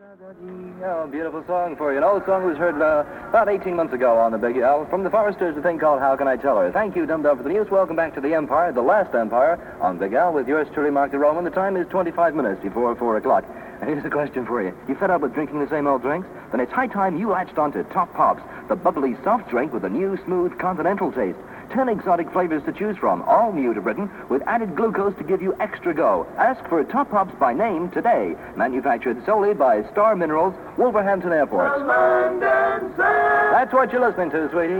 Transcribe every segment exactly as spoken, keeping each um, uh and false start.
Oh, beautiful song for you. An old song was heard uh, about eighteen months ago on the Big L. From the Foresters, a thing called How Can I Tell Her? Thank you, Dum Dum, for the news. Welcome back to the Empire, the last Empire, on Big L with yours truly, Mark the Roman. The time is twenty-five minutes before four o'clock. And here's a question for you. You fed up with drinking the same old drinks? Then it's high time you latched onto Top Pops, the bubbly soft drink with a new, smooth, continental taste. Ten exotic flavors to choose from, all new to Britain, with added glucose to give you extra go. Ask for Top Pops by name today. Manufactured solely by Star Minerals, Wolverhampton Airport. That's what you're listening to, sweetie.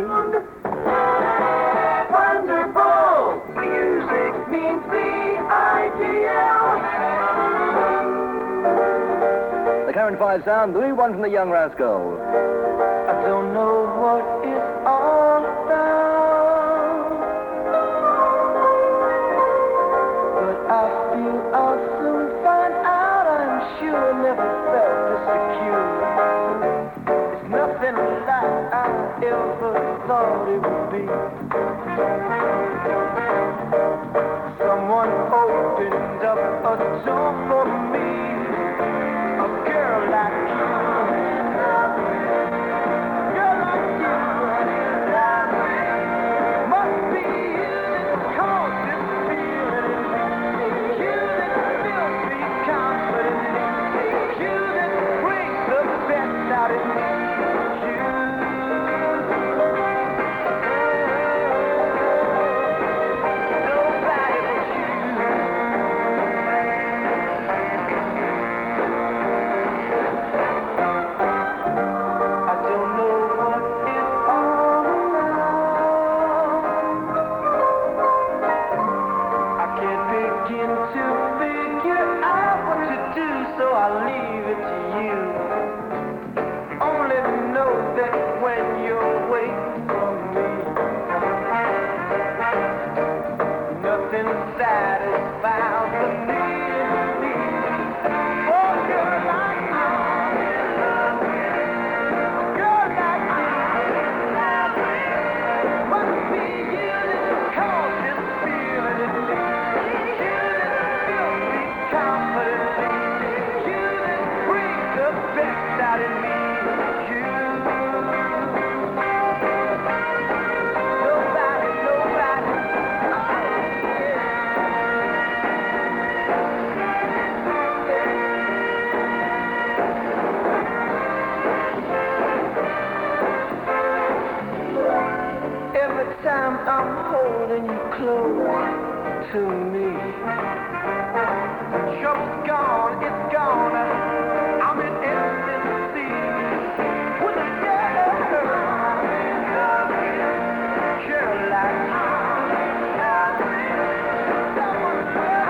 Wonderful! Music means the ideal. The current five sound, the new one from the Young Rascals. I don't know what it's all about. I feel I'll soon find out. I'm sure never felt this secure. It's nothing like I ever thought it would be. Someone opened up a door for me. A girl like you. Girl like you. Must be you that caused this feeling. I'm holding you close to me. Trouble's gone, it's gone. I'm in ecstasy with a girl, girl like someone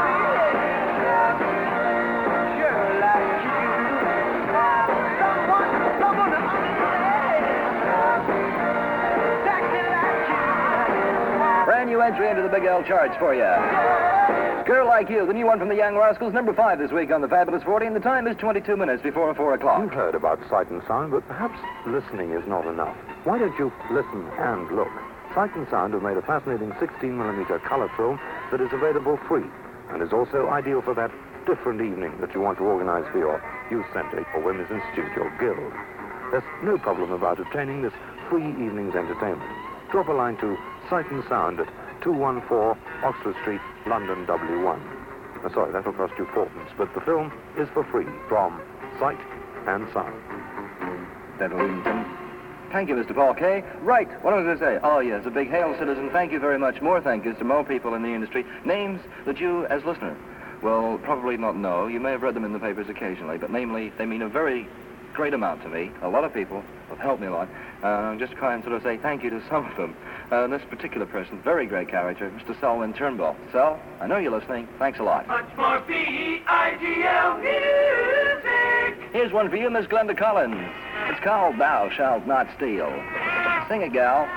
girl like you. Someone, someone to understand. Exactly like you. Brand new entry into the Big L charts for you. Girl Like You, the new one from the Young Rascals, number five this week on the Fabulous forty, and the time is twenty-two minutes before four o'clock. You've heard about Sight and Sound, but perhaps listening is not enough. Why don't you listen and look? Sight and Sound have made a fascinating sixteen millimeter color film that is available free and is also ideal for that different evening that you want to organize for your youth center or women's institute or guild. There's no problem about obtaining this free evening's entertainment. Drop a line to Sight and Sound at two one four Oxford Street, London, W one. Oh, sorry, that'll cost you fourpence, but the film is for free from Sight and Sound. Thank you, Mister Paul Kay. Right, what was I going to say? Oh, yes, a big hail, citizen. Thank you very much. More thank yous to more people in the industry. Names that you, as listener, will probably not know. You may have read them in the papers occasionally, but namely, they mean a very great amount to me. A lot of people have helped me a lot. Uh, just try and sort of say thank you to some of them. Uh, this particular person, very great character, Mister Selwyn Turnbull. Sel, I know you're listening. Thanks a lot. Much more B I D L music. Here's one for you, Miss Glenda Collins. It's called Thou Shalt Not Steal. Sing it, gal.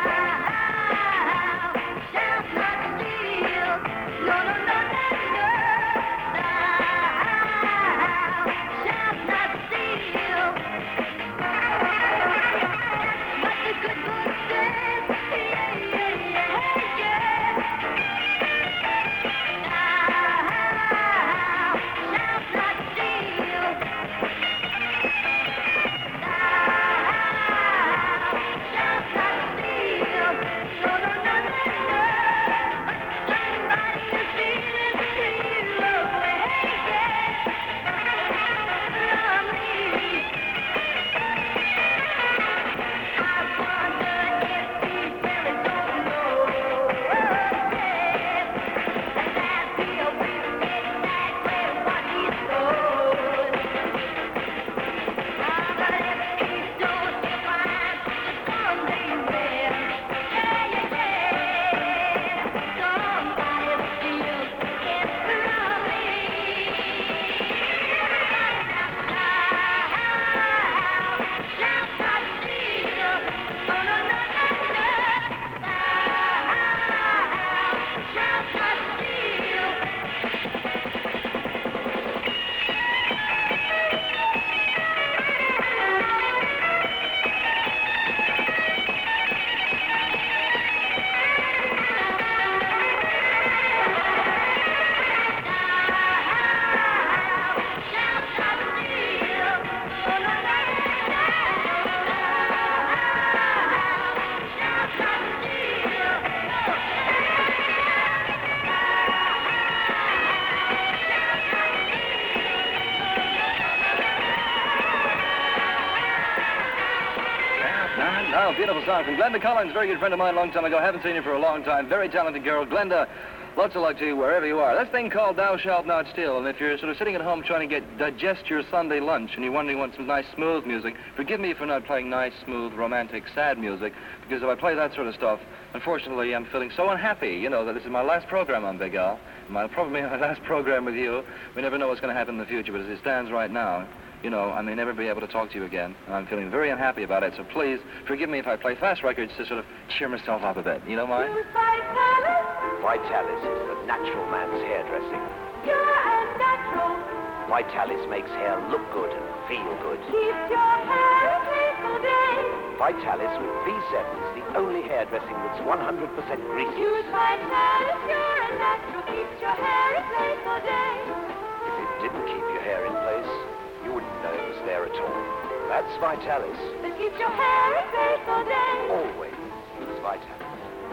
Oh, beautiful song from Glenda Collins, very good friend of mine a long time ago. Haven't seen her for a long time. Very talented girl. Glenda, lots of luck to you wherever you are. This thing called Thou Shalt Not Steal, and if you're sort of sitting at home trying to get digest your Sunday lunch and you're wondering what some nice smooth music, forgive me for not playing nice, smooth, romantic, sad music, because if I play that sort of stuff, unfortunately, I'm feeling so unhappy, you know, that this is my last program on Big Al. My, probably my last program with you. We never know what's going to happen in the future, but as it stands right now, you know, I may never be able to talk to you again. And I'm feeling very unhappy about it, so please forgive me if I play fast records to sort of cheer myself up a bit. You don't mind? Vitalis is the natural man's hairdressing. Pure and natural. Vitalis makes hair look good and feel good. Keeps your hair in place all day. Vitalis with V seven is the only hairdressing that's one hundred percent greasy. Use Vitalis, pure and natural. Keeps your hair in place all day. If it didn't keep your hair in place, you wouldn't know it was there at all. That's Vitalis. That keeps your hair in place all day. Always use Vitalis.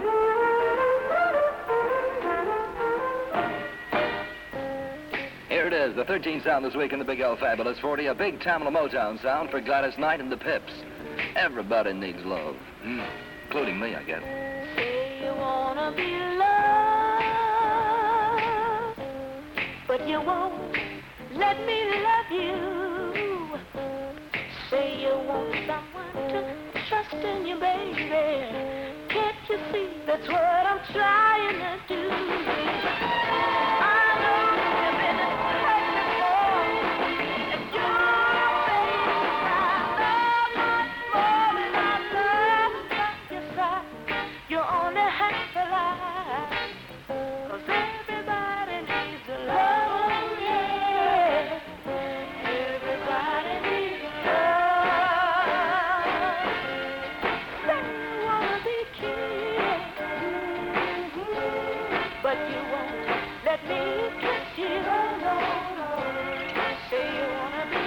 Here it is, the thirteenth sound this week in the Big L Fabulous forty, a big Tamla Motown sound for Gladys Knight and the Pips. Everybody needs love, mm, including me, I guess. Say you wanna be loved, but you won't let me love you. Say you want someone to trust in you, baby. Can't you see that's what I'm trying to do? I know you've been hurt before, and you're baby, I love much more than I love your side. You only have to lie, 'cause everybody needs a love, yeah. Everybody needs love. Say you wanna be kissed, but you won't let me kiss you. Say you wanna be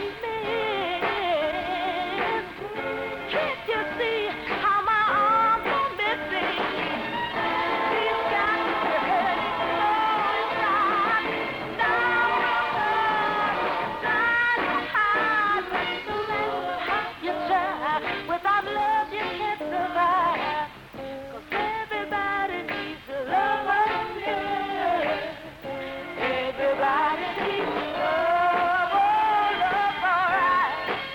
missed. Can't you see how my arms are missing? These got to hurt so inside. Now trying to hide, no matter how you try. Without love you can't survive. 'Cause everybody needs a lover, yeah. Everybody needs a love, oh, love, alright.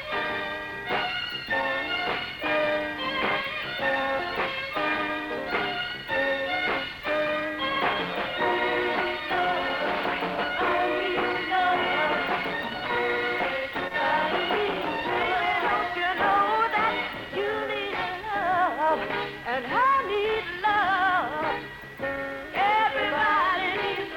Don't you know that you need love, and I need love. Everybody needs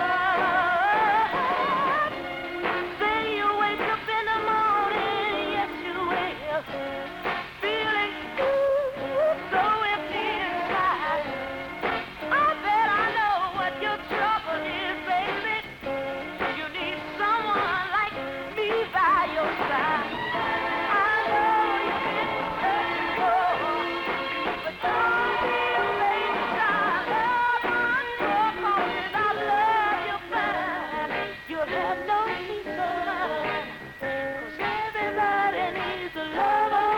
love. Say you wake up in the morning, yes you will, feeling ooh, so empty inside. I bet I know what your trouble is, baby. You need someone like me by your side. I know you've been hurt before, but don't be afraid to try. Love much more, 'cause without love you'll find you'll have no peace of mind. 'Cause everybody needs a love, oh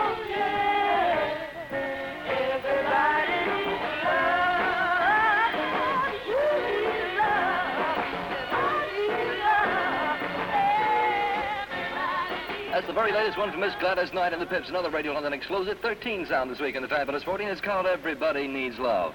yeah. Everybody needs love. You need love, and I need love. Everybody needs That's the very latest one from Miss Gladys Knight and the Pips, another Radio London exclusive, thirteen sound this week in the Fabulous forty, and it's called Everybody Needs Love.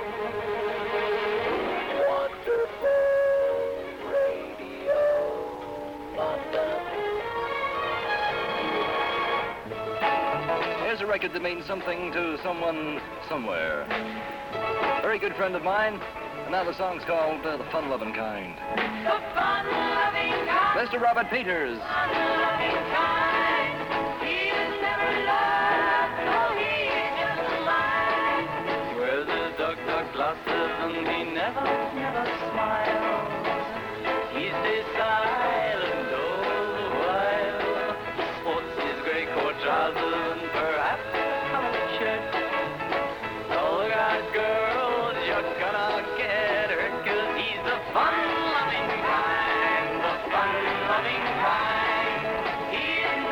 Here's a record that means something to someone somewhere. Very good friend of mine, and now the song's called uh, The Fun-Loving Kind. the fun-loving kind. Mister Robert Peters. Fun-loving kind. He's never loved, oh, he's just blind. Wears his dark, dark glasses and he never, never smiles. He stays silent all the while. Sports his grey coat trousers and perhaps a collared shirt. All the guys, girls, you're gonna get hurt 'cause he's the fun-loving kind, the fun-loving kind. He's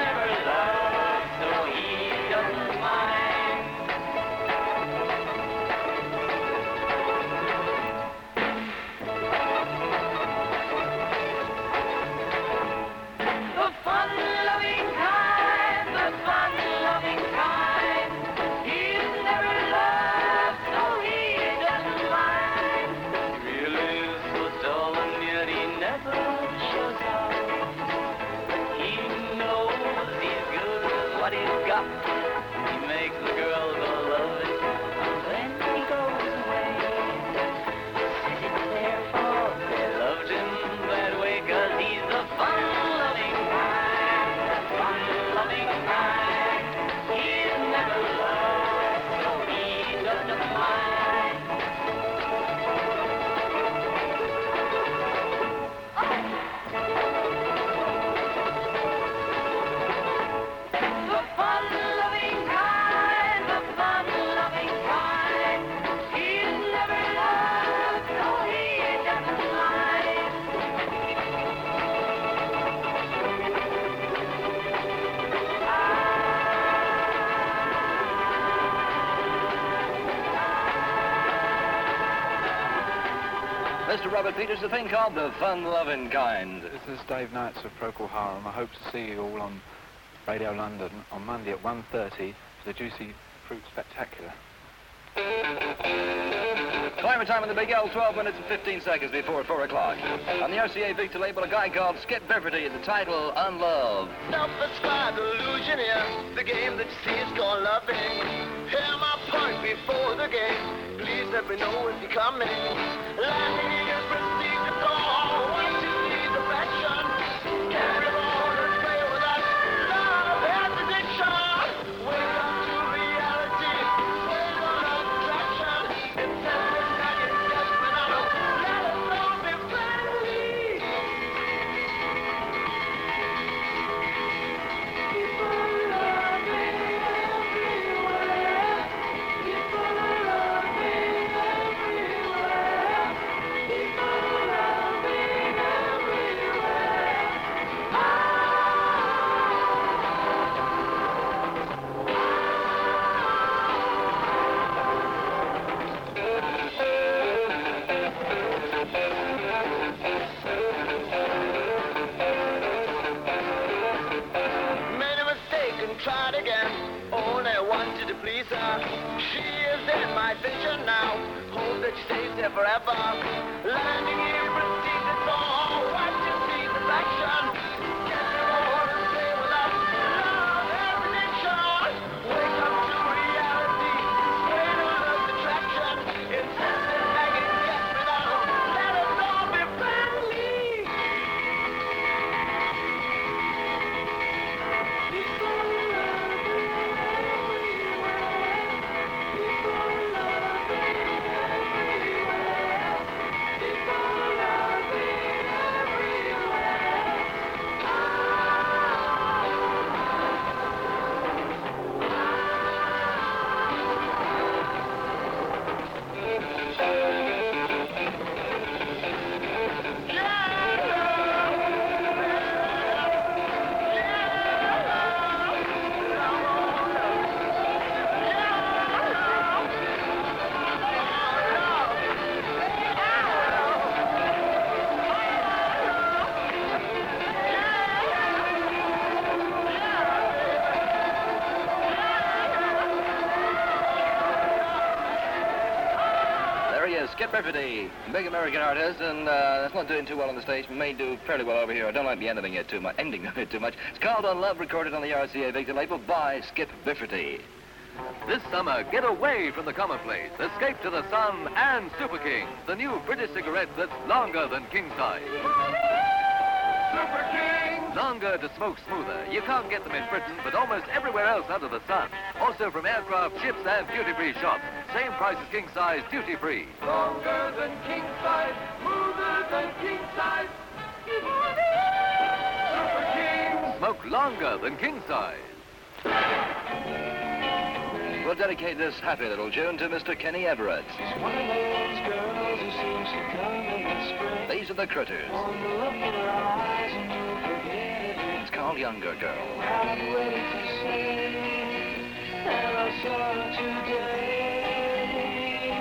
cup. He makes the girls all love it. When he goes away, sitting there for they loved him that way, 'cause he's the fun-loving kind, fun-loving kind. He's never loved, so he doesn't mind. The fun-loving kind, the fun-loving kind. He's never loved, so he doesn't mind. Mister Robert Peters, a thing called the fun-loving kind. This is Dave Knights of Procol Harum. I hope to see you all on Radio London on Monday at one thirty for the Juicy Fruit Spectacular. Climate time in the Big L, twelve minutes and fifteen seconds before four o'clock. On the R C A Victor label, a guy called Skip Bifferty, the title, Unloved. Self-ascribed illusion here. The game that you see is called loving. Hear my point before the game. Please let me know if you're coming. Landing is proceed to call. One, two, three, affection. Carry on and play with us. Love has addiction. Wake up to reality. Wake on attraction. It's something that you get when I don't let us all be friendly. People love me everywhere. People love me everywhere. People love me everywhere. Made a mistake and tried again. Only wanted to please her. She is in my vision now. Hope that she stays there forever. Landing here proceeds to fall. What you see the action. Get her on and play with us. Love has addiction. Wake up to reality. Straight on love's attraction. Insistent nagging gets me down. Let us all be friendly. There he is, Skip Bifferty, big American artist, and uh, that's not doing too well on the stage, but may do fairly well over here. I don't like the ending it too much. Ending of it too much. It's called Unloved, recorded on the R C A Victor label by Skip Bifferty. This summer, get away from the commonplace. Escape to the sun and Super King, the new British cigarette that's longer than king size. Super King! Longer to smoke smoother. You can't get them in Britain, but almost everywhere else under the sun. Also from aircraft, ships, and duty-free shops. Same price as king size, duty-free. Longer than king size, smoother than king size. Super King! Smoke longer than king size. We'll dedicate this happy little tune to Mister Kenny Everett. She's one of those girls who seems to come in the spring. These are the Critters. One look in her eyes and you'll forget it. It's called Younger Girl. I'm ready to say, and I saw her today.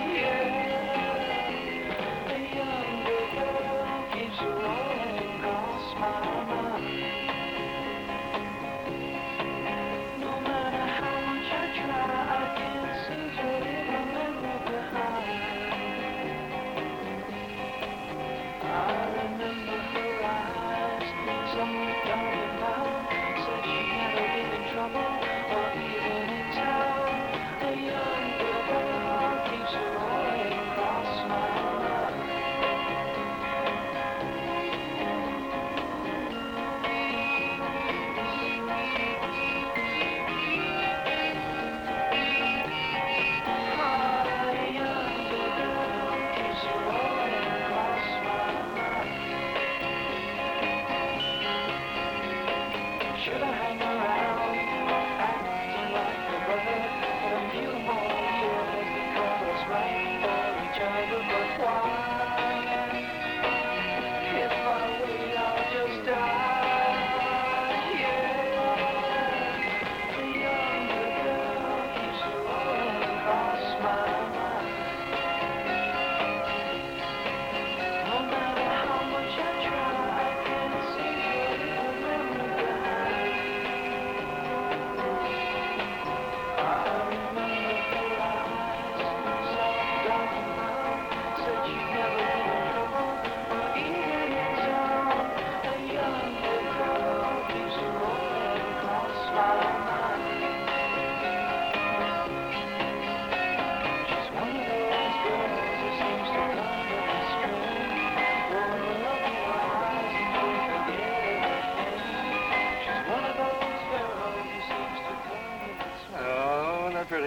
Yeah. A younger girl keeps rolling across my mind. No matter how much I try, I can't seem to leave a memory behind. I remember her eyes, someone coming out, said she had been in trouble, but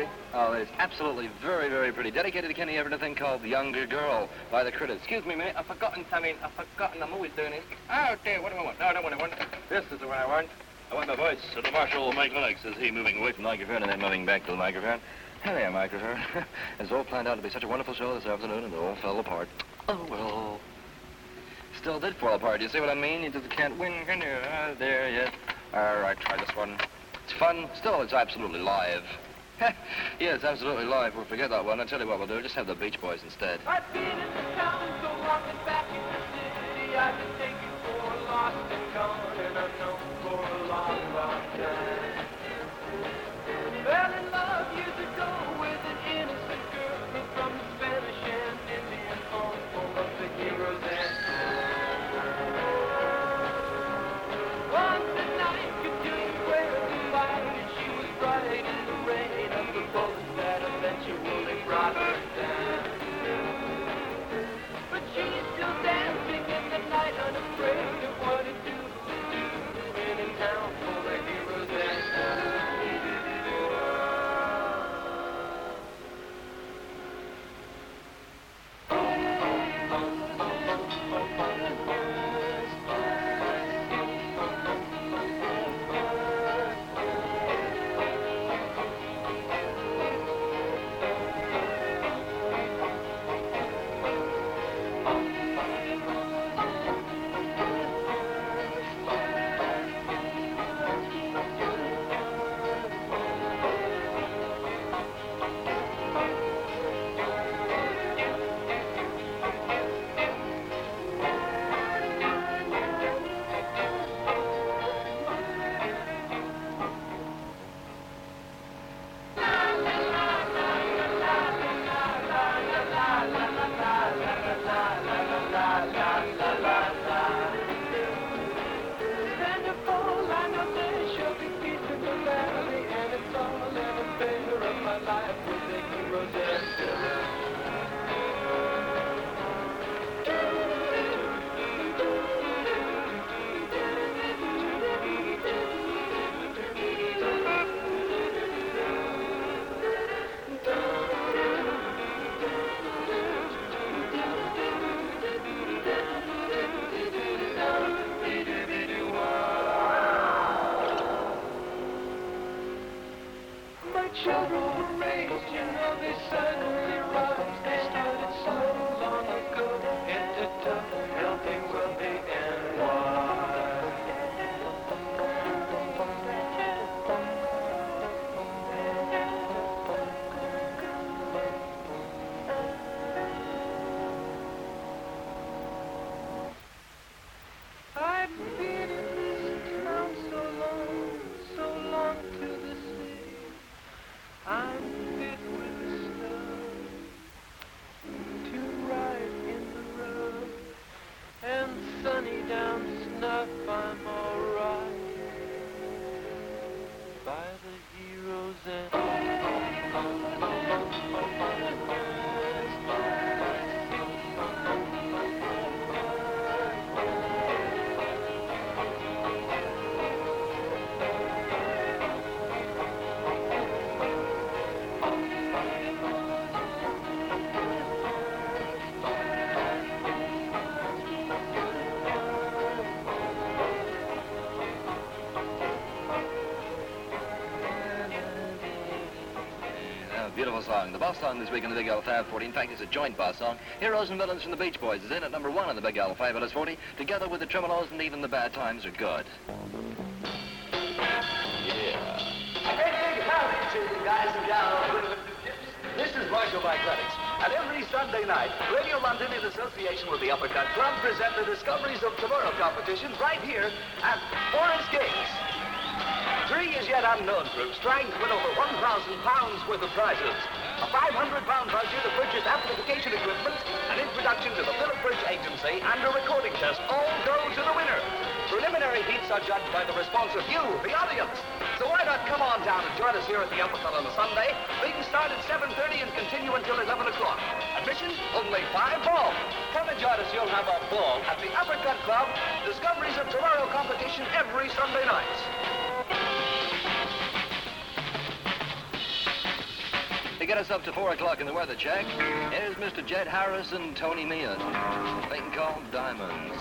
pretty? Oh, it's absolutely very, very pretty. Dedicated to Kenny Everett, a thing called The Younger Girl by the Critters. Excuse me a minute, I've forgotten something. I've forgotten the movie's doing this. Oh, dear, what do I want? No, I don't want it. This is the one I want. I want the voice of the Marshal Mike Lennox, says he, moving away from the microphone and then moving back to the microphone. Hello, microphone. It's all planned out to be such a wonderful show this afternoon, and it all fell apart. Oh, well. Still did fall apart. You see what I mean? You just can't win, can you? Uh, there, yeah. All right, try this one. It's fun. Still, it's absolutely live. Yeah, it's absolutely live. We'll forget that one. I'll tell you what we'll do. Just have the Beach Boys instead. I've been in the town, so walking back in the city, I've been taken for a lost and gone, and I'm known for a long, long time. Fell in love years ago with an innocent girl from the Spanish and Indian home full of the heroes and once a night could do where the light, and she was bright in the rain of the bullets that eventually brought her down. But she's still dancing in the night, unafraid of what it do to do in a town full of heroes and children were raised, you know they suddenly rise. They started so long ago, ended up healthy, wealthy, and wise. I've been in this town so long, so long to the sea. I'm fit with the snow to ride in the road, and sunny down snuff I'm alright by the heroes and Beautiful song. The boss song this week in the Big L five forty. In fact, it's a joint boss song. Heroes and Villains from the Beach Boys is in at number one on the Big L five forty. Together with the Tremolos and Even the Bad Times Are Good. Yeah. Hey, big howdy to you guys and gals. This is Marshal Mike Lennox. And every Sunday night, Radio London, in association with the Uppercut Club, present the Discoveries of Tomorrow competition right here at Forest Gates. Three as yet unknown groups trying to win over one thousand pounds worth of prizes. A five hundred pound voucher to purchase amplification equipment, an introduction to the Philip Bridge Agency, and a recording test all go to the winner. Preliminary heats are judged by the response of you, the audience. So why not come on down and join us here at the Uppercut on a Sunday? Things start at seven thirty and continue until eleven o'clock. Admission, only five bob. Come and join us, you'll have a ball at the Uppercut Club. Discoveries of Tomorrow competition every Sunday night. To get us up to four o'clock in the weather check, here's Mister Jed Harris and Tony Meehan. A thing called Diamonds.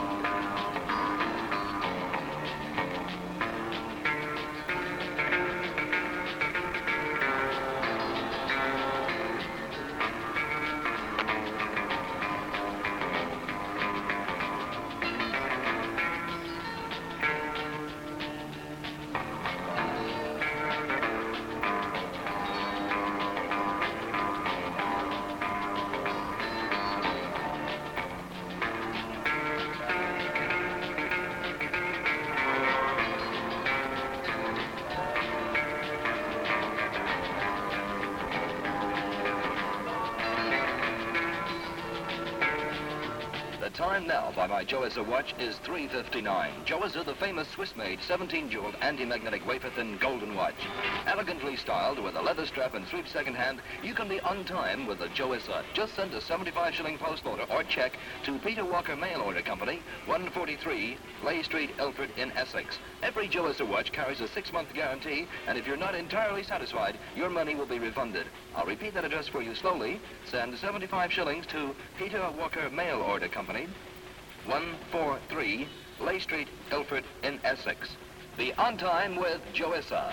Time now by my Joessa watch is three fifty-nine. Joessa, the famous Swiss-made seventeen-jeweled anti-magnetic wafer-thin golden watch. Elegantly styled with a leather strap and sweep second hand, you can be on time with the Joessa. Just send a seventy-five shilling post order or check to Peter Walker Mail Order Company, one forty-three Leigh Street, Ilford in Essex. Every Joessa watch carries a six-month guarantee, and if you're not entirely satisfied, your money will be refunded. I'll repeat that address for you slowly. Send seventy-five shillings to Peter Walker Mail Order Company, one forty-three Leigh Street, Ilford in Essex. Be on time with Joessa.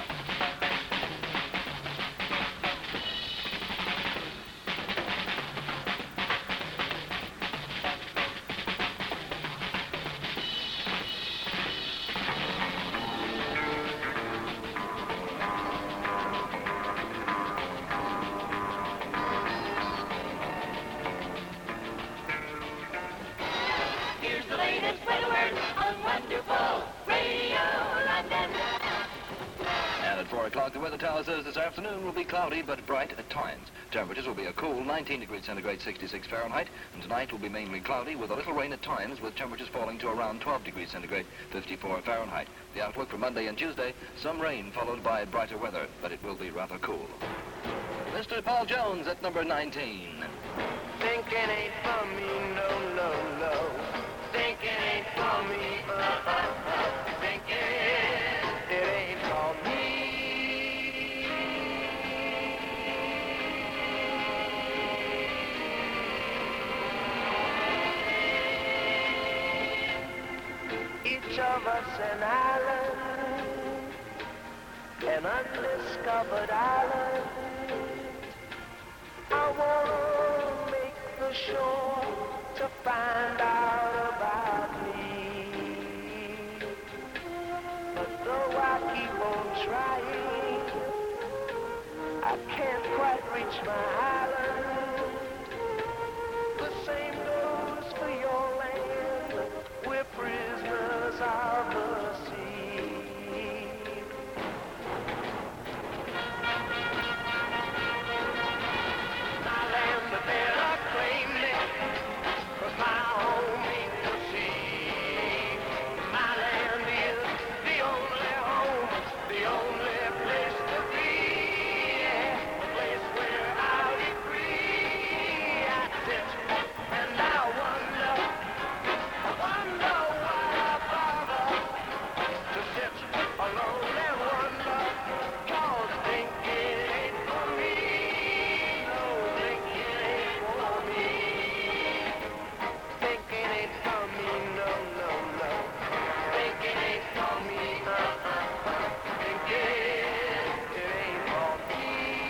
four o'clock, the weather tower says this afternoon will be cloudy but bright at times. Temperatures will be a cool nineteen degrees centigrade, sixty-six Fahrenheit, and tonight will be mainly cloudy with a little rain at times, with temperatures falling to around twelve degrees centigrade, fifty-four Fahrenheit. The outlook for Monday and Tuesday, some rain followed by brighter weather, but it will be rather cool. Mister Paul Jones at number nineteen. Thinking ain't for me, no, no, no. Thinking ain't for me, uh, uh, uh. Thinking it ain't for me. Each of us an island, an undiscovered island. I wanna make the shore to find out about me. But though I keep on trying, I can't quite reach my island. The same goes for your land. We're prisoners of the sea. My land, but they're not claiming me, 'cause my home ain't the sea. My land is the only home, the only place to be, a place where I'll be free. I sit and I wonder, I wonder why I bother to sit alone and wonder, 'cause thinking ain't for me. No, thinking ain't for me. Thinking ain't for me, no, no, no. Thinking ain't for me, uh, uh, uh. Thinking it ain't for me.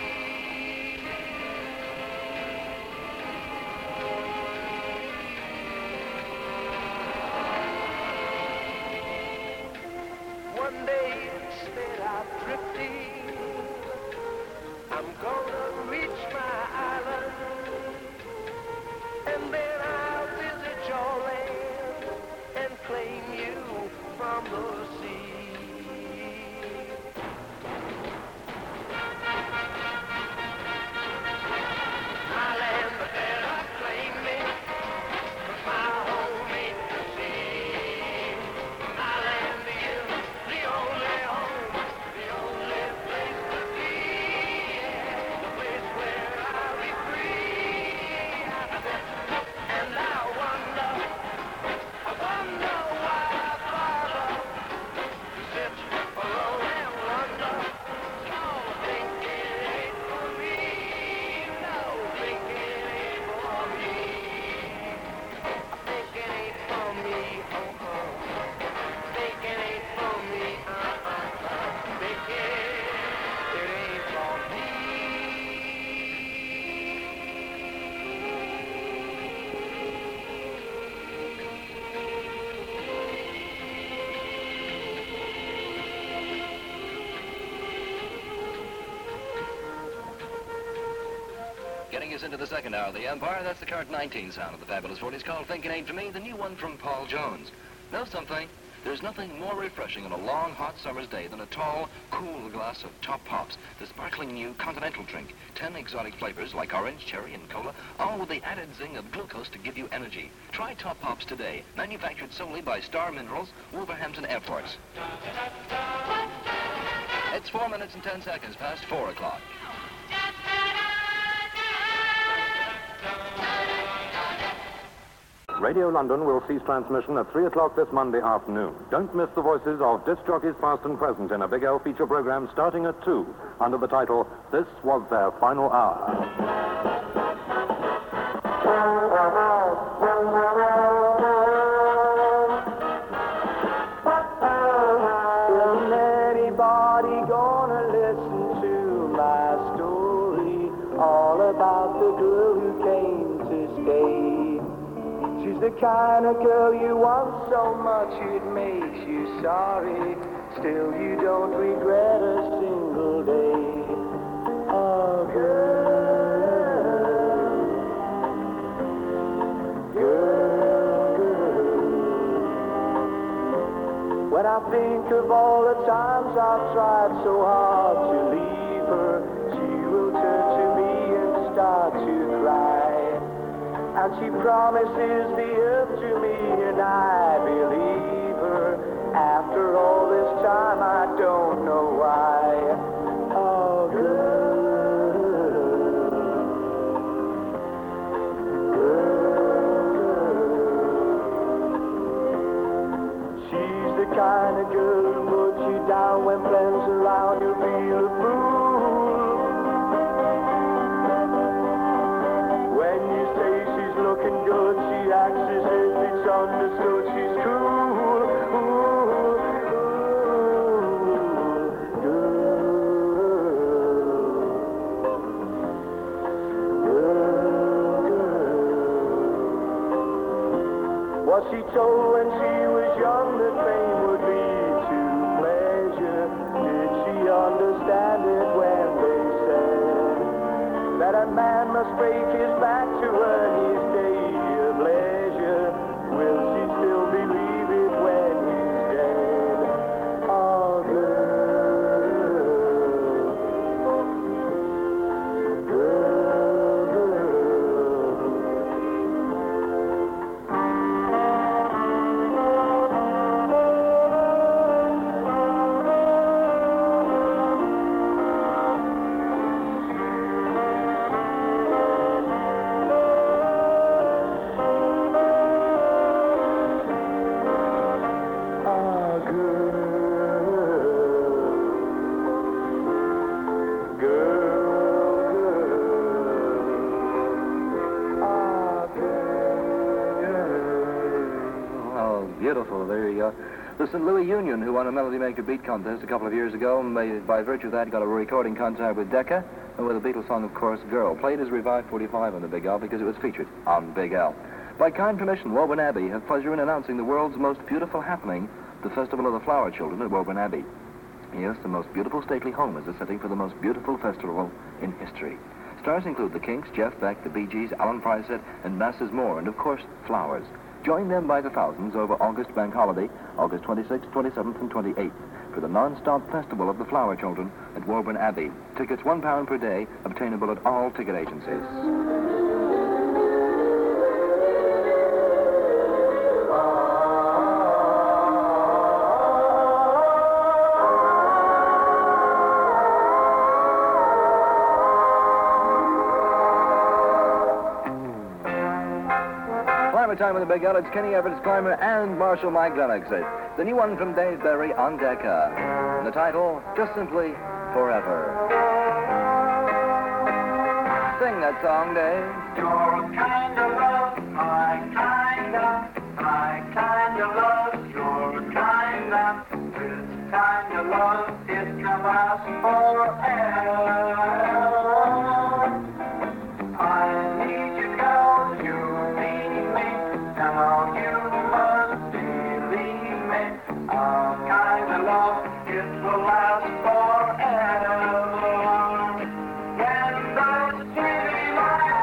One day instead of drifting, I'm gonna reach my island, and then I'll visit your land and claim you from the sea. My land, but they're not claim me, 'cause my home ain't the sea. My land is the only home, the only place to be, a Inviting us into the second hour of the Empire, that's the card nineteen sound of the fabulous forties called Thinking Ain't For Me, the new one from Paul Jones. Know something? There's nothing more refreshing on a long, hot summer's day than a tall, cool glass of Top Pops, the sparkling new continental drink. Ten exotic flavors like orange, cherry, and cola, all with the added zing of glucose to give you energy. Try Top Pops today, manufactured solely by Star Minerals, Wolverhampton Airports. It's four minutes and ten seconds past four o'clock. Radio London will cease transmission at three o'clock this Monday afternoon. Don't miss the voices of disc jockeys past and present in a Big L feature program starting at two, under the title, This Was Their Final Hour. Isn't anybody gonna listen to my story, all about the girl who came to stay? She's the kind of girl you want so much it makes you sorry. Still you don't regret a single day. Oh, girl, girl, girl. When I think of all the times I've tried so hard to leave her, she will turn to me and start to cry. And she promises the earth to me, and I believe her. After all this time, I don't know why. Oh, girl, girl. She's the kind of girl who puts you down when friends around you feel a fool. Looking good, she acts as if it's understood. She's cool, ooh, ooh, girl, girl, girl. Was she told when she was young that fame would lead to pleasure? Did she understand it when they said that a man must break his back to earn his day of leisure? Will she still believe it when he's dead? Oh, girl, girl, Beautiful, there you go. The Saint Louis Union, who won a Melody Maker Beat contest a couple of years ago, and by, by virtue of that got a recording contract with Decca, and with the Beatles song, of course, Girl, played as Revive forty-five on the Big L because it was featured on Big L. By kind permission, Woburn Abbey have pleasure in announcing the world's most beautiful happening, the Festival of the Flower Children at Woburn Abbey. Yes, the most beautiful stately home is the setting for the most beautiful festival in history. Stars include the Kinks, Jeff Beck, the Bee Gees, Alan Price, and masses more, and of course, flowers. Join them by the thousands over August Bank Holiday, August twenty-sixth, twenty-seventh, and twenty-eighth, for the non-stop Festival of the Flower Children at Woburn Abbey. Tickets one pound per day, obtainable at all ticket agencies. Time with the Big L, it's Kenny Everett's Climber and Marshall Mike Lennox. The new one from Dave Berry on Decca. And the title, just simply, Forever. Sing that song, Dave. Your kind of love, my kind of, my kind of love, your kind of, this kind of love, it can last forever. I need you, girl, you need me. Now you must believe me. Our kind of love, it will last forever. When those city lights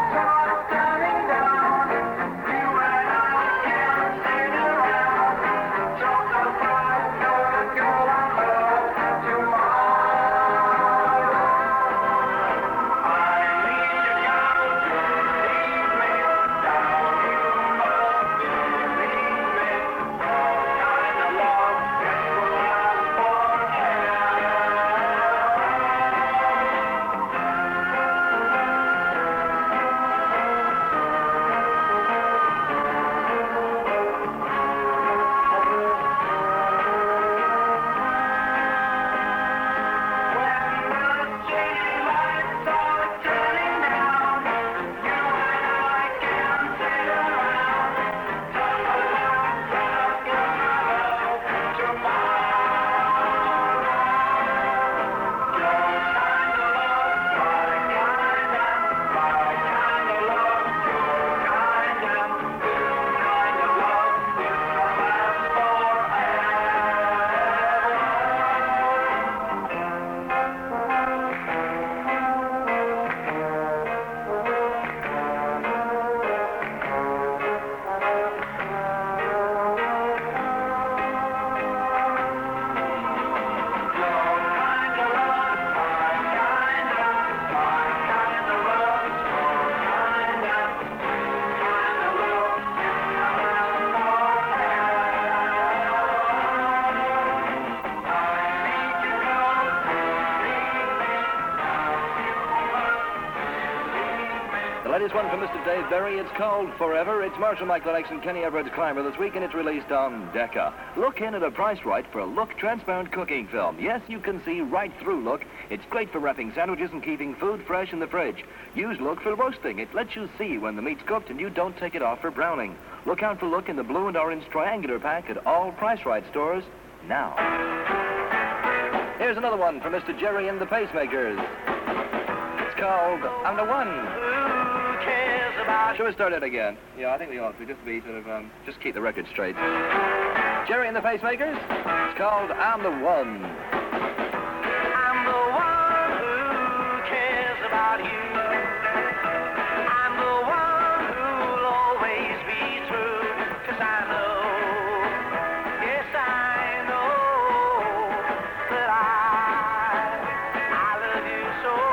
The latest one from Mister Dave Berry. It's called Forever. It's Marshall McLennox and Kenny Everett's Climber this week, and it's released on Decca. Look in at a price right for a Look transparent cooking film. Yes, you can see right through Look. It's great for wrapping sandwiches and keeping food fresh in the fridge. Use Look for roasting. It lets you see when the meat's cooked and you don't take it off for browning. Look out for Look in the blue and orange triangular pack at all Price Right stores now. Here's another one from Mister Jerry and the Pacemakers. It's called I'm the One. Should we start it again? Yeah, I think we ought to just be sort of, um, just keep the record straight. Jerry and the Pacemakers. It's called I'm the One. I'm the one who cares about you. I'm the one who'll always be true. 'Cause I know, yes I know, that I, I love you so.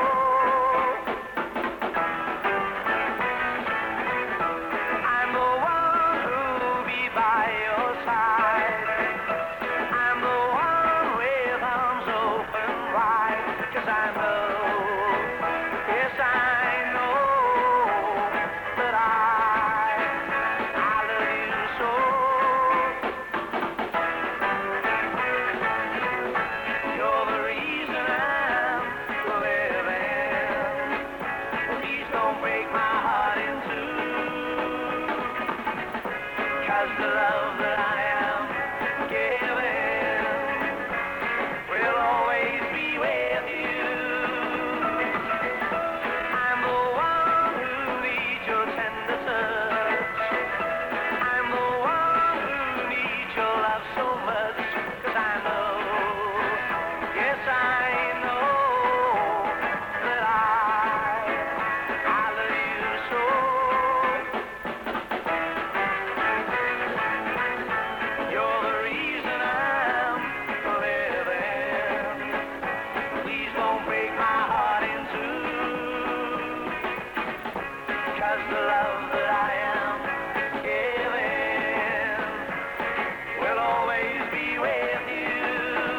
I'm the one who'll be by your side. I'm the one with arms open wide. 'Cause I know, yes I know, that I, I love you so. You're the reason I'm living. Please don't break my heart in two. 'Cause the love that I am giving will always be with you. I'm the one who needs your tender touch. I'm the one who needs your love so much. 'Cause I know, yes I know, that I, I love you so. You're the reason I'm living. Please don't break my heart in two. 'Cause the love that I am giving will always be with you.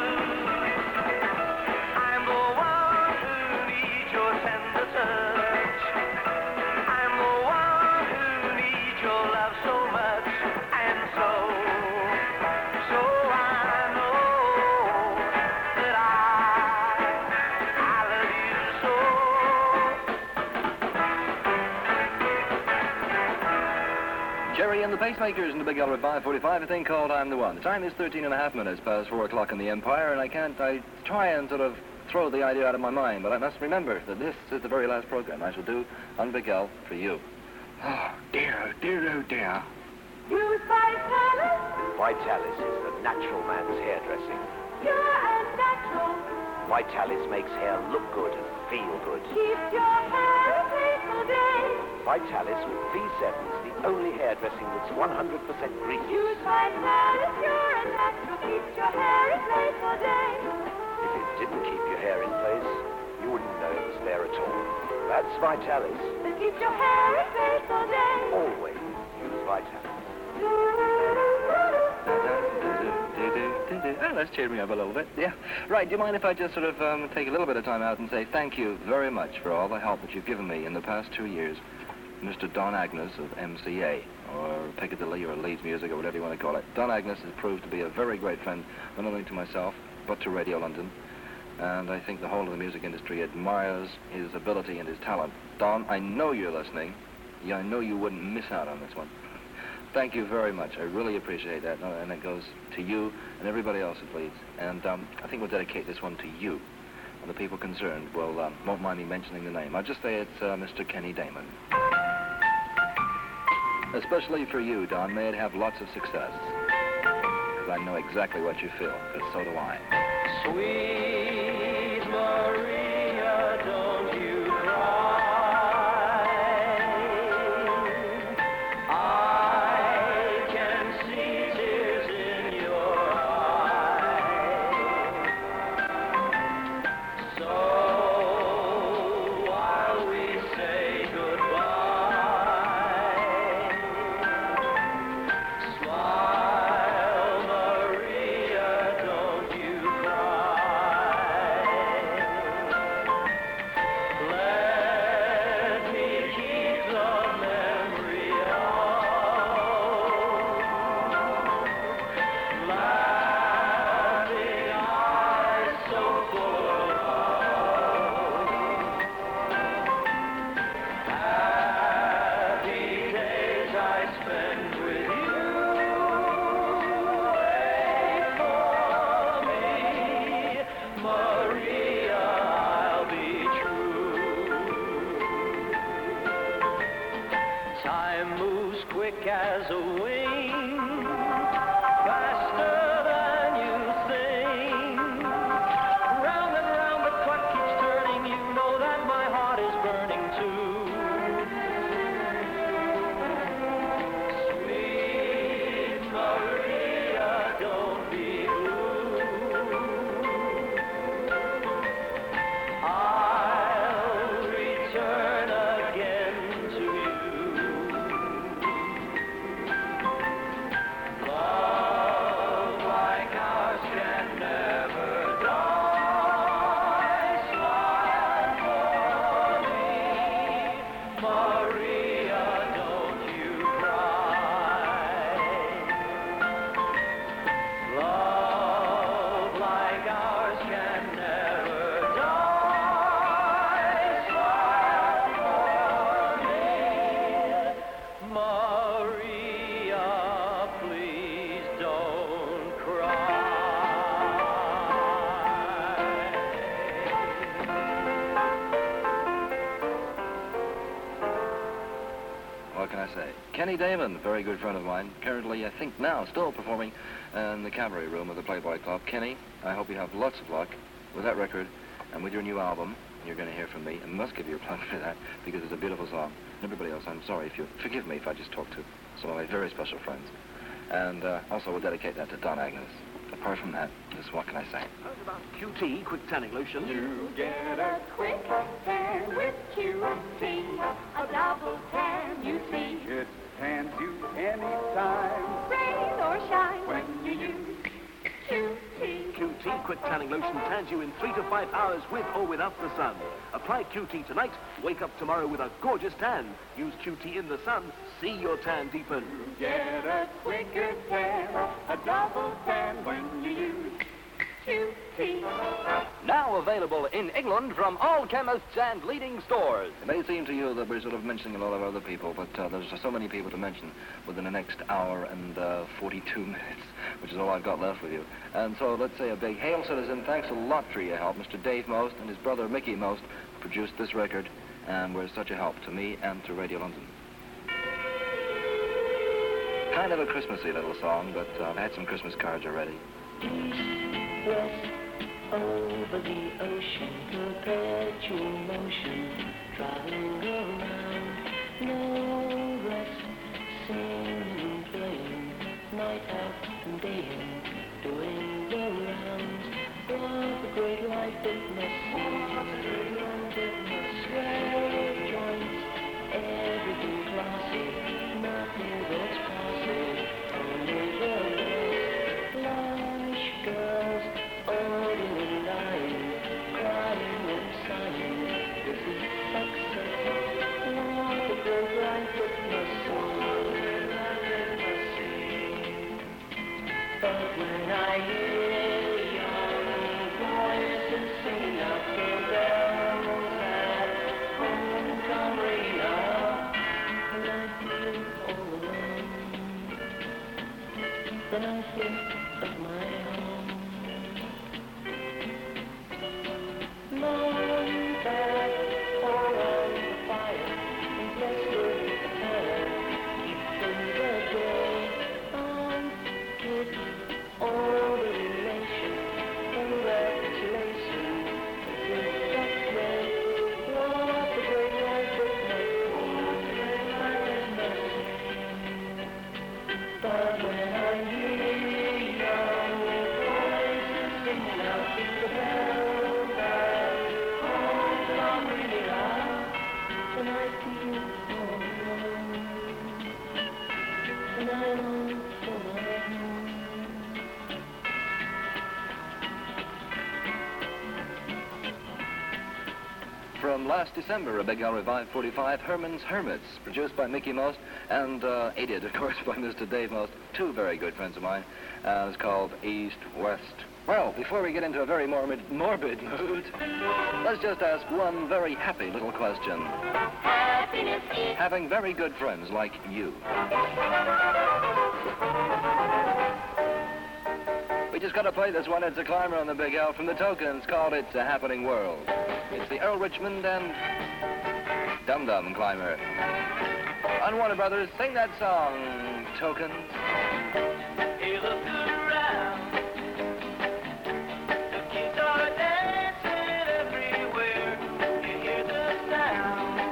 I'm the one who needs your tender touch. I'm the one who needs your love so much. And so, so I know that I, I love you so. Jerry and the Pacemakers in the Big L at five forty-five, a thing called I'm the One. The time is thirteen and a half minutes past four o'clock in the Empire, and I can't, I try and sort of throw the idea out of my mind, but I must remember that this is the very last program I shall do on Big L for you. Oh, dear, dear, oh, dear. Use Vitalis, Vitalis is the natural man's hairdressing. pure and natural. Vitalis makes hair look good and feel good. Keeps your hair in place all day. Vitalis with V seven is the only hairdressing that's one hundred percent grease. Use Vitalis, pure and natural. Keeps your hair in place all day. If it didn't keep your hair in place, you wouldn't know it was there at all. That's Vitalis. That keeps your hair in place all day. Always use Vitalis. Oh, that's cheered me up a little bit. Yeah. Right, do you mind if I just sort of um, take a little bit of time out and say thank you very much for all the help that you've given me in the past two years, Mister Don Agnes of M C A, or Piccadilly, or Leeds Music, or whatever you want to call it. Don Agnes has proved to be a very great friend, not only to myself, but to Radio London. And I think the whole of the music industry admires his ability and his talent. Don, I know you're listening. Yeah, I know you wouldn't miss out on this one. Thank you very much. I really appreciate that. And it goes to you and everybody else at Leeds. And um, I think we'll dedicate this one to you. And the people concerned will, um, won't mind me mentioning the name. I'll just say it's uh, Mister Kenny Damon. Especially for you, Don. May it have lots of success. Because I know exactly what you feel, because so do I. Sweet Maria, don't you cry. I can see tears in your eyes. So while we say goodbye, smile, Maria, don't you cry. as a wing, faster than you think. Round and round the clock keeps turning, you know that my heart is burning too. Sweet Maria, don't be blue. I'll return again to you. Love like ours can never die. Smile for me, Maria, don't you cry. Love like ours can never die. Smile for me, Maria, please don't cry. What can I say? Kenny Damon, very good friend of mine, currently, I think now, still performing in the cabaret room of the Playboy Club. Kenny, I hope you have lots of luck with that record and with your new album. You're going to hear from me, and must give you a plug for that, because it's a beautiful song. And everybody else, I'm sorry if you, forgive me if I just talk to some of my very special friends. And uh, also, we'll dedicate that to Don Agnes. Apart from that, just what can I say? Heard about Q T, quick tanning lotion? You get a quick tan with Q T, a double tan, you see. It tans you anytime. Rain or shine when you use Q T. Q T quick tanning lotion tans you in three to five hours with or without the sun. Apply Q T tonight, wake up tomorrow with a gorgeous tan. Use Q T in the sun, see your tan deepen. Get a quicker tan, a double tan when you use Q T. Now available in England from all chemists and leading stores. It may seem to you that we're sort of mentioning a lot of other people, but uh, there's so many people to mention within the next hour and uh, forty-two minutes, which is all I've got left with you. And so let's say a big hail, citizen. Thanks a lot for your help. Mister Dave Most and his brother Mickey Most produced this record and were such a help to me and to Radio London. Kind of a Christmassy little song, but uh, I've had some Christmas cards already. West, over the ocean, perpetual motion, traveling around, no rest, singing and playing, night out and day in, doing the rounds. What a great life it must seem, swell joints, everything classy, nothing that's classy, only the best, lush girls, old and dying, crying and sighing, this is success, what a great life it must seem. But when I hear young voices sing out the bells at home come ringing out, and I feel all alone, then I think of my home. Long back around the fire and blessed with the fire, keeping the day on kids, all the relation, congratulation, with success, what a great life it must be. But when I hear young voices singing out the bells at home come ringing out, and I feel all alone, and I long for my home. From last December, a Big Al Revive forty-five, Herman's Hermits, produced by Mickey Most and uh, aided, of course, by Mister Dave Most, two very good friends of mine. Uh, it's called East West. Well, before we get into a very morbid, morbid mood, let's just ask one very happy little question. Happiness is Having very good friends like you. We just got to play this one. It's a climber on the Big L from the Tokens, called It's a Happening World. It's the Earl Richmond and Dum Dum Climber. On Warner Brothers, sing that song, Tokens. Hey, look around. The kids are dancing everywhere. You hear the sound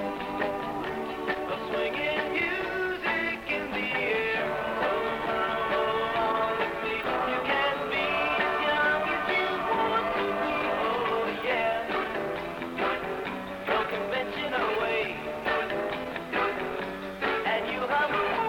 of swinging music in the air. So come along with me. You can be as young as you want to be. Oh yeah. No convention away. And you have a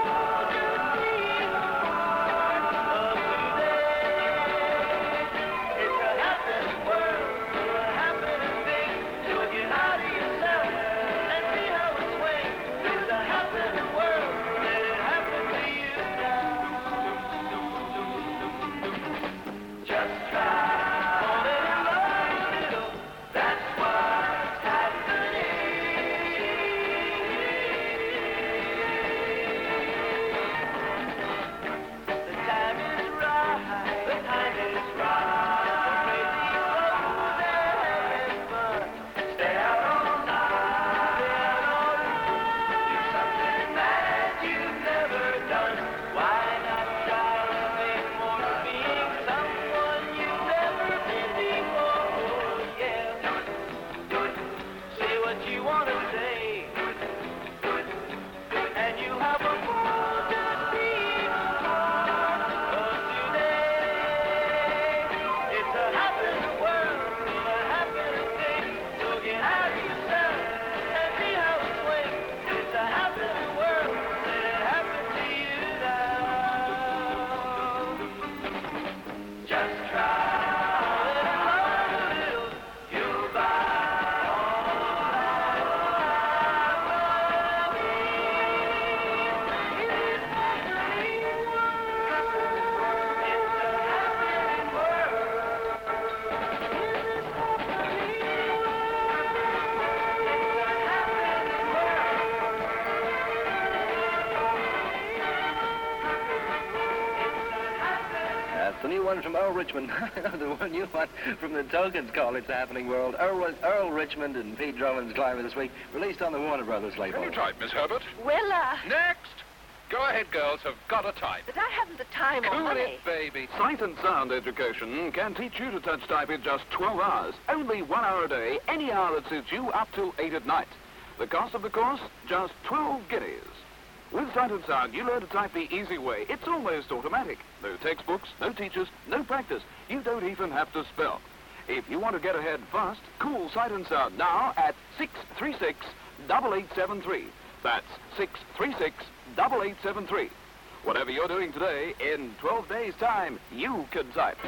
The new one from Earl Richmond. The one new one from the Tokens call It's Happening World. Earl, Earl Richmond and Pete Drummond's Climber this week, released on the Warner Brothers label. Can you type, Miss Herbert? Well, uh... Next! Go ahead, girls, have got to type. But I haven't the time or Cool money. it, baby. Sight and Sound Education can teach you to touch type in just twelve hours. Only one hour a day, any hour that suits you, up till eight at night. The cost of the course, just twelve guineas. With Sight and Sound, you learn to type the easy way. It's almost automatic. No textbooks, no teachers, no practice. You don't even have to spell. If you want to get ahead fast, call Sight and Sound now at six three six, eight eight seven three. That's six three six, eight eight seven three. Whatever you're doing today, in twelve days' time, you can type.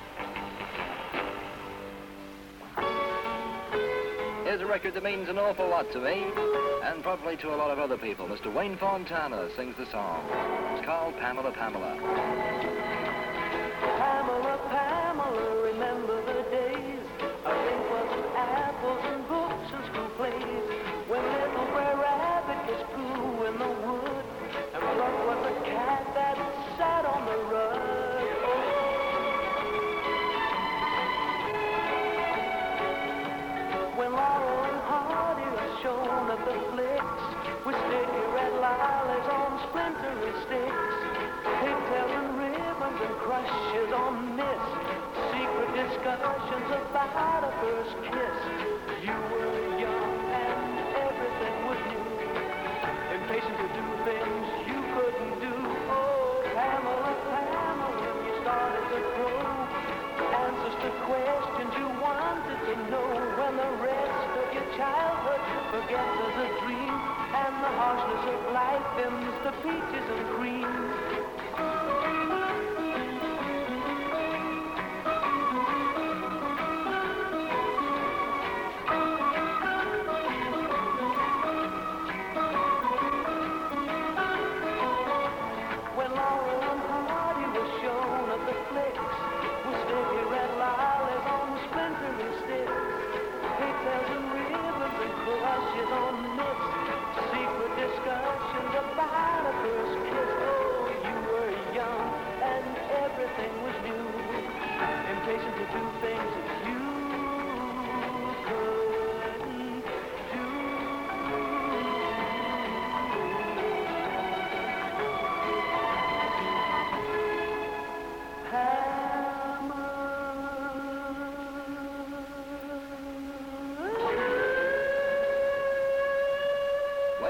Here's a record that means an awful lot to me, and probably to a lot of other people. Mister Wayne Fontana sings the song. It's called Pamela, Pamela. Pamela, Pamela, remember the days I think was apples and books and school plays when little Brer Rabbit was pooh in the wood and Fluff was a cat that sat on the rug. When Laurel and Hardy are shown at the flicks with sticky red lollies on splintery sticks, pigtails and ribbons and crushes on mist, secret discussions about a first kiss. You were young and everything was new, impatient to do things you couldn't do. Oh, Pamela, Pamela, you started to grow answers to questions you wanted to know when the rest of your childhood forgets as a dream and the harshness of life dims the peaches and cream. When Laurel and Hardy was shown at the flicks with sticky red lollies on splintery sticks, pigtails and ribbons and crushes on mitts, secret discussions about a first kiss. Oh, you were young and everything was new, impatient to do things that you couldn't do.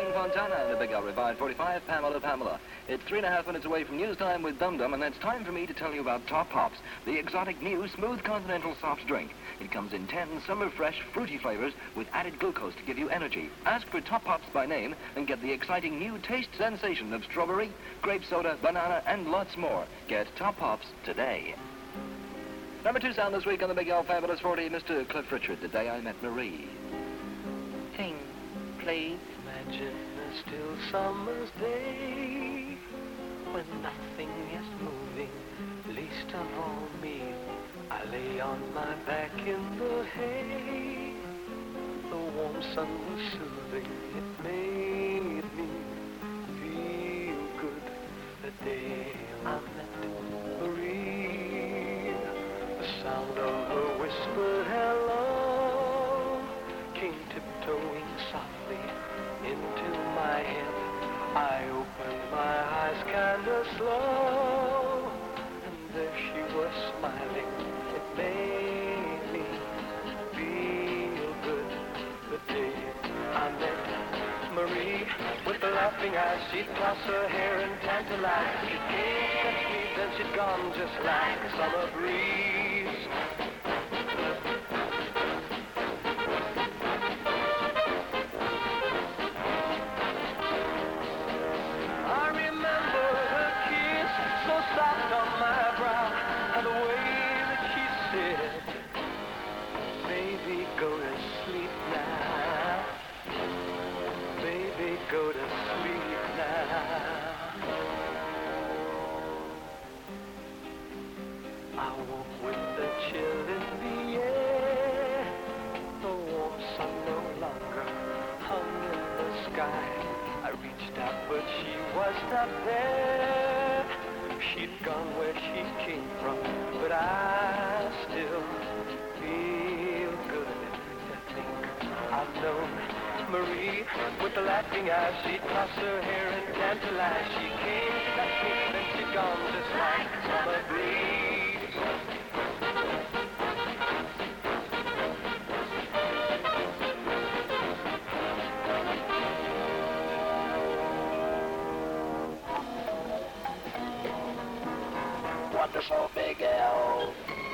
King Fontana and the Big L Revive forty-five, Pamela Pamela. It's three and a half minutes away from news time with Dum Dum, and that's time for me to tell you about Top Hops, the exotic new smooth continental soft drink. It comes in ten summer fresh, fruity flavors with added glucose to give you energy. Ask for Top Hops by name and get the exciting new taste sensation of strawberry, grape soda, banana, and lots more. Get Top Hops today. Number two sound this week on the Big L Fabulous forty, Mister Cliff Richard, The Day I Met Marie. Sing, please. Imagine a still summer's day when nothing is moving, least of all me. I lay on my back in the hay. The warm sun was soothing. It made me feel good. The day I met Marie. The sound of her whispered hello came tiptoeing softly into my head. I opened my eyes kinda slow, and there she was smiling. It made me feel good. The day I met Marie, with the laughing eyes, she'd toss her hair and tantalize. She came to touch me, then she'd gone just like a summer breeze. I remember her kiss, so soft on my brow, and the way that she said, baby, go to sleep now. Baby, go to sleep now. I woke with the chill in the air. The warm sun no longer hung in the sky. I reached out, but she was not there. She'd gone where she came from, but I still feel good to think I've known Marie. With the laughing eyes, she'd toss her hair and tantalize. She came to touch me, then she'd gone just like a summer breeze. Wonderful Big L.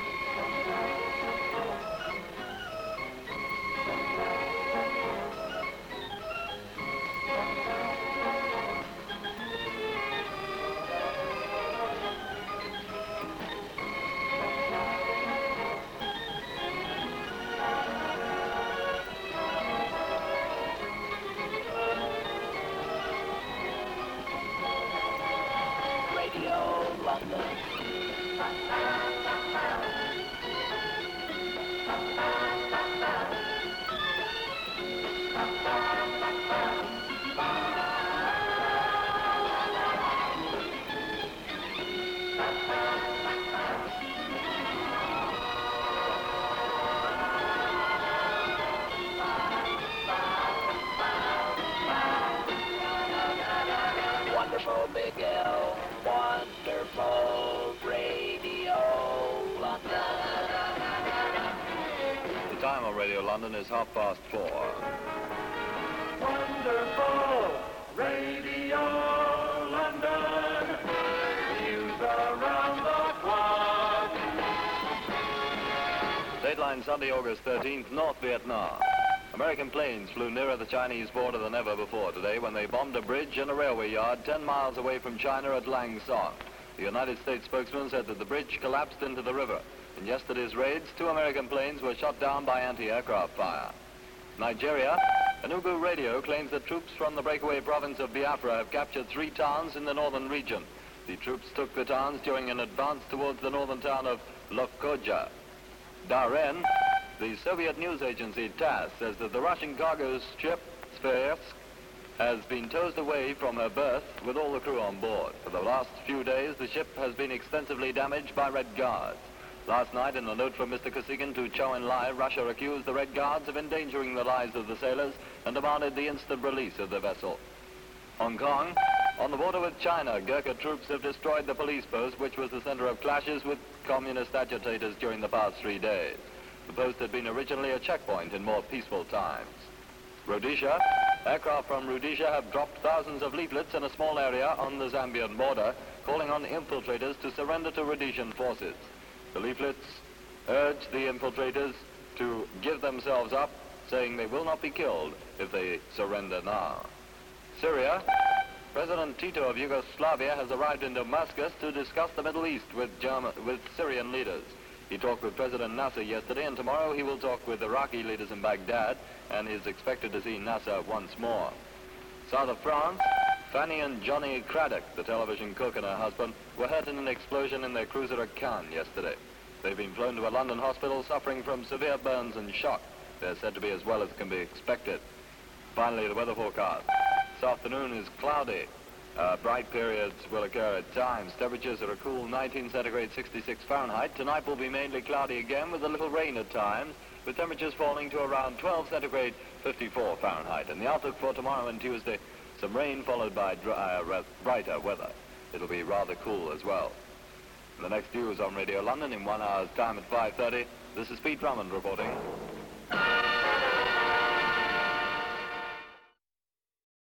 Radio London. Wonderful Big L, wonderful Radio London. The time on Radio London is half past four. Wonderful Radio London, news around the clock. Dateline Sunday, August thirteenth, North Vietnam. American planes flew nearer the Chinese border than ever before today when they bombed a bridge and a railway yard ten miles away from China at Lang Son. The United States spokesman said that the bridge collapsed into the river. In yesterday's raids, two American planes were shot down by anti-aircraft fire. Nigeria, Enugu Radio claims that troops from the breakaway province of Biafra have captured three towns in the northern region. The troops took the towns during an advance towards the northern town of Lokoja. Daren, the Soviet news agency T A S, says that the Russian cargo ship Sversk has been towed away from her berth with all the crew on board. For the last few days, the ship has been extensively damaged by Red Guards. Last night, in a note from Mister Kosygin to Chou En-lai, Russia accused the Red Guards of endangering the lives of the sailors and demanded the instant release of the vessel. Hong Kong, on the border with China, Gurkha troops have destroyed the police post, which was the center of clashes with communist agitators during the past three days. The post had been originally a checkpoint in more peaceful times. Rhodesia, Aircraft from Rhodesia have dropped thousands of leaflets in a small area on the Zambian border, calling on infiltrators to surrender to Rhodesian forces. The leaflets urge the infiltrators to give themselves up, saying they will not be killed if they surrender now. Syria. President Tito of Yugoslavia has arrived in Damascus to discuss the Middle East with, German, with Syrian leaders. He talked with President Nasser yesterday, and tomorrow he will talk with Iraqi leaders in Baghdad, and is expected to see Nasser once more. South of France, Fanny and Johnny Craddock, the television cook and her husband, were hurt in an explosion in their cruiser at Cannes yesterday. They've been flown to a London hospital suffering from severe burns and shock. They're said to be as well as can be expected. Finally, the weather forecast. This afternoon is cloudy. Uh, bright periods will occur at times. Temperatures are a cool nineteen centigrade, sixty-six Fahrenheit. Tonight will be mainly cloudy again with a little rain at times, with temperatures falling to around twelve centigrade, fifty-four Fahrenheit. And the outlook for tomorrow and Tuesday, some rain followed by drier, brighter weather. It'll be rather cool as well. The next news on Radio London in one hour's time at five thirty. This is Pete Drummond reporting.